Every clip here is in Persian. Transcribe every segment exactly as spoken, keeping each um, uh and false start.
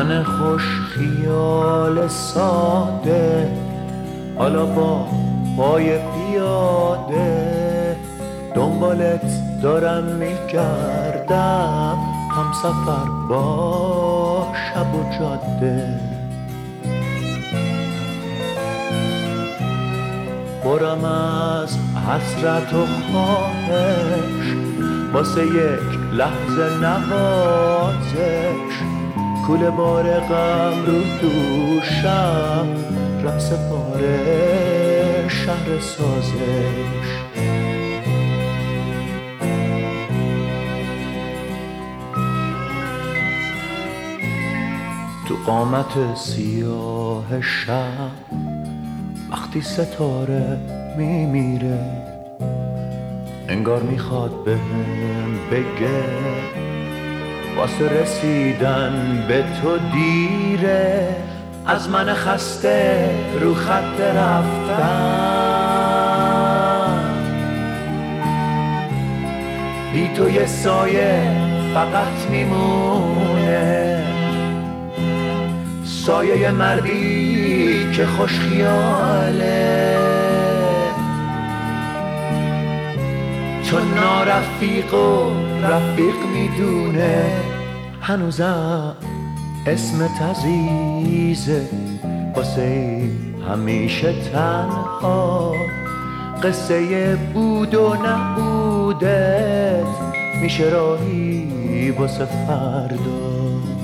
من خوش خیال ساده، حالا با پای پیاده دنبالت دارم میگردم، هم سفر با شب و جاده. برم از حسرت و خواهش، واسه یک لحظه نوازش، کوله بار غم رو دوشم، ره سپاره شهر سازش. تو قامت سیاه شب وقتی ستاره میمیره، انگار میخواد بهم بگه واسه رسیدن به تو دیره. از من خسته رو خط رفتن، بی تو یه سایه فقط میمونه، سایه مردی که خوش خیاله، چون نارفیق و رفیق میدونه. هنوزم اسمت عزیزه، واسه همیشه تنها، قصه بود و نبودت میشه راهی واسه فردا.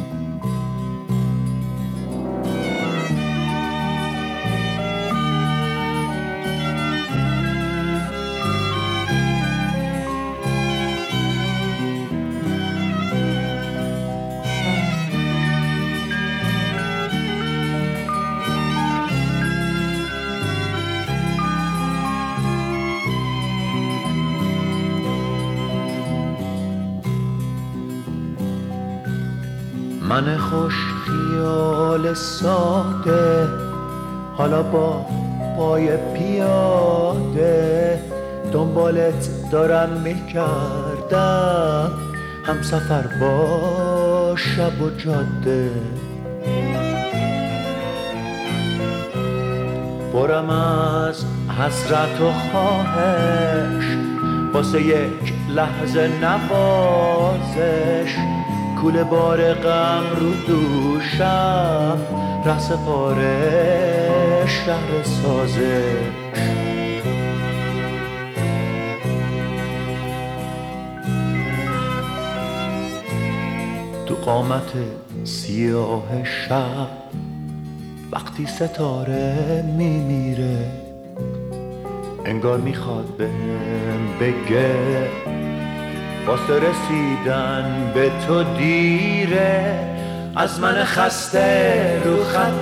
من خوش خیال ساده، حالا با پای پیاده دنبالت دارم میگردم، هم سفر با شب و جاده. برم از حسرت و خواهش، واسه یک لحظه نوازش، کوله بار غم رو دوشم، ره سپاره شهر سازش. تو قامت سیاه شب وقتی ستاره میمیره، انگار میخواد بهم بگه واسه رسیدن به تو دیره. از من خسته رو خط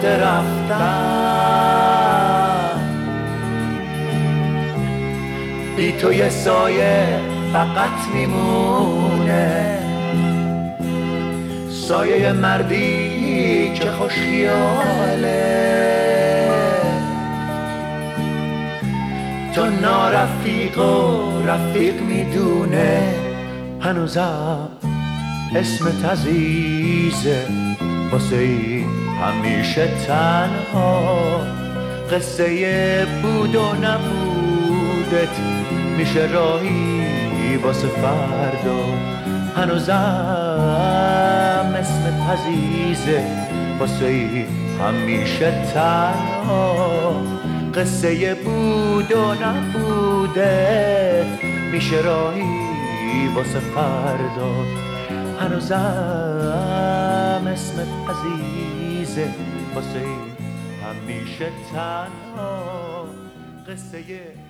رفتن، بی تو یه سایه فقط میمونه، سایه مردی که خوش خیاله، چون نارفیق و رفیق میدونه. هنوزم اسمت عزیزه، واسه همیشه تنها، قصه بود و نبودت میشه راهی واسه فردا. هنوزم اسمت عزیزه، واسه همیشه تنها، قصه بود و نبودت میشه راهی واسه فردا. هنوزم اسمت عزیزه، واسه همیشه تنها، قصه